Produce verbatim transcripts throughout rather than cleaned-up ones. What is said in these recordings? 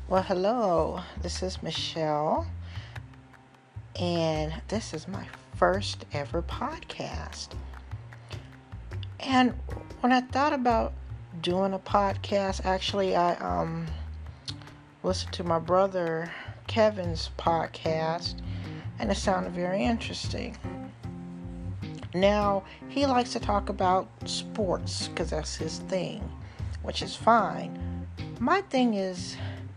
Well, hello, this is Michelle, and this is my first ever podcast. And when I thought about doing a podcast, actually, I um listened to my brother Kevin's podcast, and it sounded very interesting. Now, he likes to talk about sports because that's his thing, which is fine. My thing is,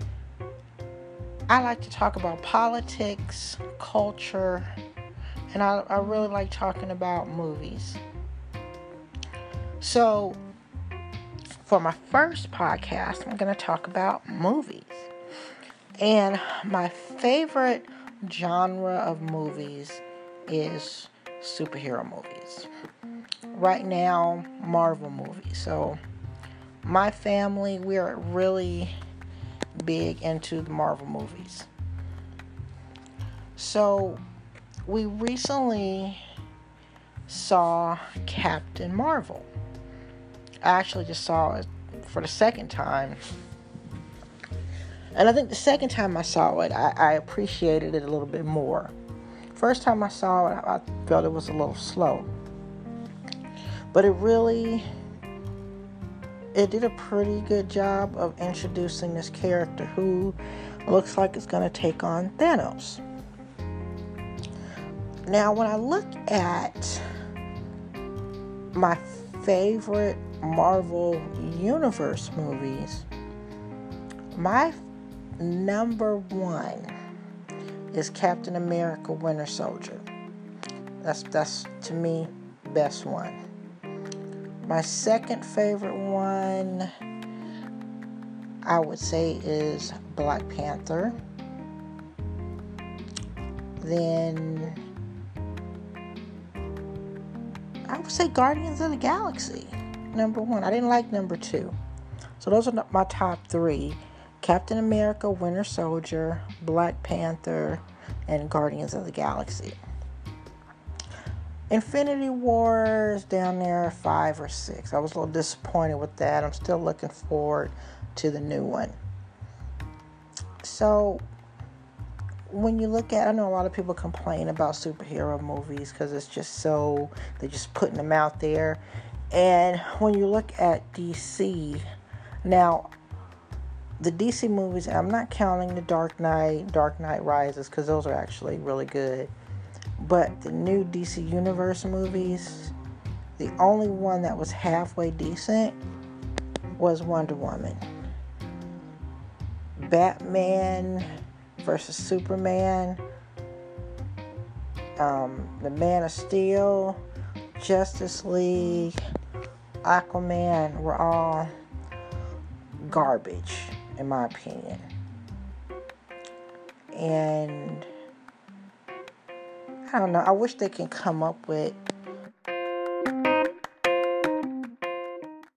I like to talk about politics, culture, and I, I really like talking about movies. So, for my first podcast, I'm going to talk about movies. And my favorite genre of movies is superhero movies. Right now, Marvel movies. So, my family, we're really big into the Marvel movies. So, we recently saw Captain Marvel. I actually just saw it for the second time. And I think the second time I saw it, I, I appreciated it a little bit more. First time I saw it, I, I felt it was a little slow. But it really, it did a pretty good job of introducing this character who looks like it's going to take on Thanos. Now, when I look at my favorite Marvel Universe movies, my number one is Captain America Winter Soldier. That's, that's to me, best one. My second favorite one, I would say, is Black Panther. Then I would say Guardians of the Galaxy, number one. I didn't like number two. So those are my top three. Captain America, Winter Soldier, Black Panther, and Guardians of the Galaxy. Infinity War is down there five or six. I was a little disappointed with that. I'm still looking forward to the new one. So, when you look at, I know a lot of people complain about superhero movies because it's just so, they're just putting them out there. And when you look at D C, now, the D C movies, I'm not counting the Dark Knight, Dark Knight Rises, because those are actually really good. But the new D C Universe movies, the only one that was halfway decent was Wonder Woman. Batman versus Superman, um, The Man of Steel, Justice League, Aquaman were all garbage, in my opinion. And I don't know, I wish they can come up with